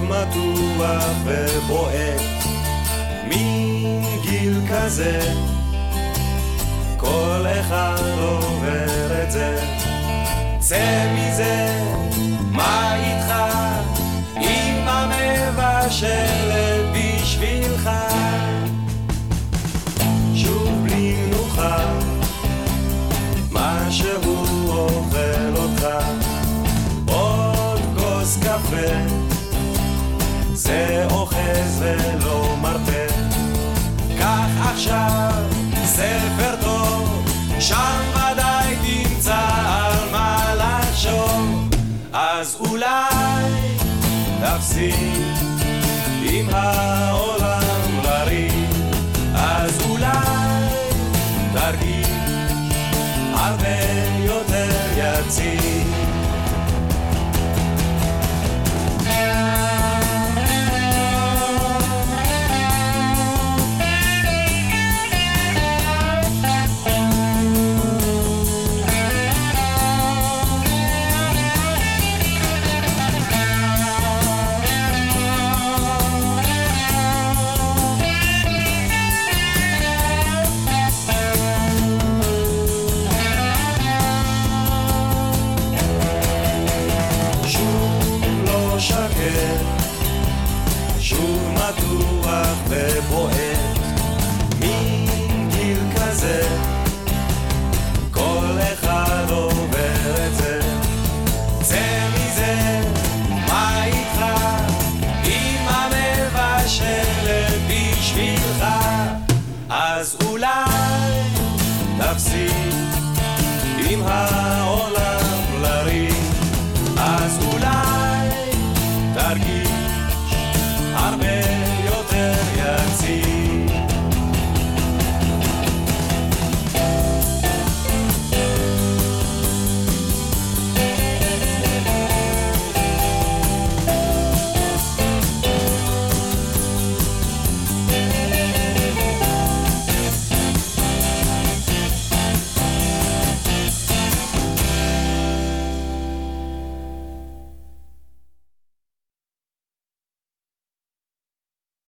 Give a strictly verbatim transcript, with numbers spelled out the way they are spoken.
מתוח ובועט, מין גיל כזה, כל אחד עובר את זה. צא מזה, מה איתך? אמא מבשלת בשבילך, שוב בלי מנוחה, מה שהוא אוכל אותך. עוד כוס קפה, זה אוחז ולא מרפא. קח עכשיו ספר טוב, שם ודאי תמצא על מה לחשוב. אז אולי תפסיק עם העולם לריב, אז אולי תרגיש הרבה יותר יציב. שוב מתוח ובועט, מין גיל כזה, כל אחד עובר את זה. צא מזה, מה איתך? אמא מבשלת בשבילך, אז אולי תפסיק עם העולם